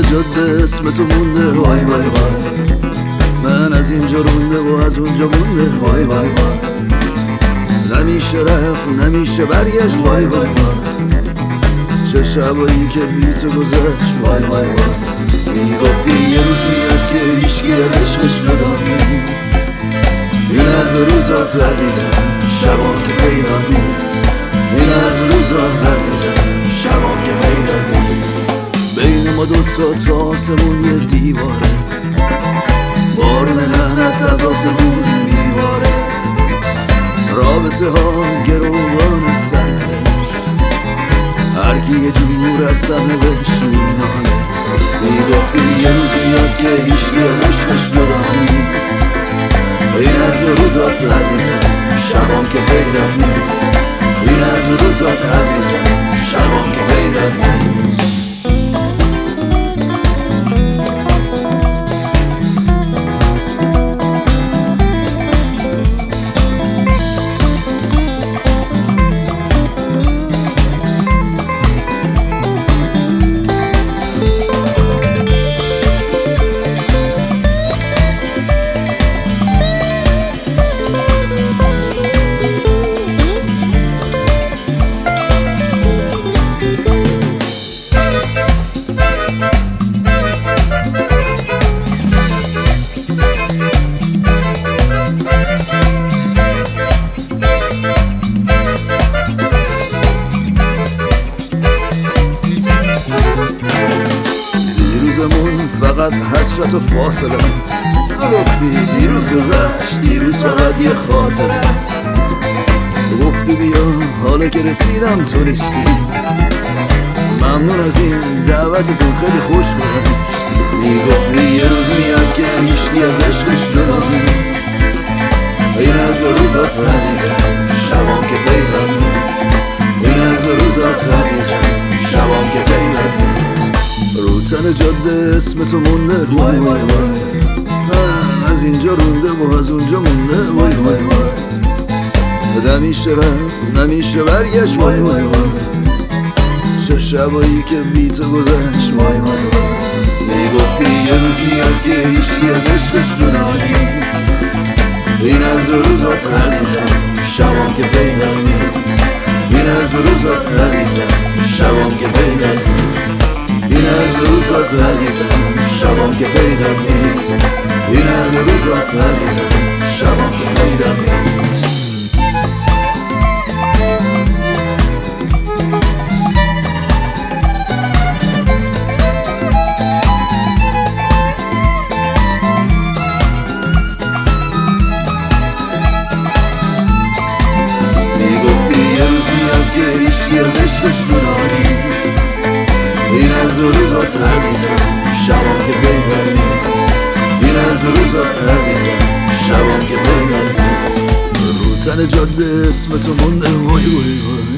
جاده اسم تو مونده وای وای وای. من از اینجا رونده و از اونجا مونده وای وای وای. نمیشه رفت نمیشه برگشت وای وای وای. چه شبایی که بی تو گذشت وای وای وای. میگفتی یه روز میاد که هیچکی از عشقش جدا نیست. این از روزات عزیزم شبام که پیدا نیست. این از روزات عزیزم شبام که پیدا نیست. بین ما دوتا تا آسمون یه دیواره، بارون لعنت از آسمون میباره. رابطه ها گروگان سرنوشت، هرکی یه جور از سرنوشت میناله. میگفتی یه روز میاد که هیچکی از عشقش جدا نیست. این از روزات عزیزم شبام که پیدا نیست. این از روزات عزیزم شبام که پیدا نیست. دیروزمون فقط حسرت و فاصله است. تو گفتی دیروز گذشت، دیروز فقط یه خاطره است. گفتی بیا حالا که رسیدم تو نیستی. ممنون از این دعوتتون خیلی خوش گذشت. میگفتی یه روز میاد که هیچکی از عشقش جدا نیست. این از روزات عزیزم شبام که پیدا نیست. این از روزات عزیزم شبام که پیدا نیست. رو تن جاده اسم تو مونده وای وای وای. من از اینجا رونده و از اونجا مونده وای وای وای. نمیشه رفت نمیشه برگشت وای وای وای. چه شبایی که بی تو گذشت وای وای وای. میگفتی یه روز میاد که هیچکی از عشقش جدا نیست. این از روزات عزیزم شبام که پیدا نیست. این از روزات عزیزم شبام که پیدا نیست. این از روزات عزیزم شبام که پیدا نیست. این از روزات عزیزم شبام که پیدا نیست. میگفتی یه روز میاد که هیچکی از عشقش جدا نیست. این از روزات عزیزم شبام که پیدا نیست. این از روزات عزیزم شبام که پیدا نیست. رو تن جاده اسم تو مونده وای وای وای.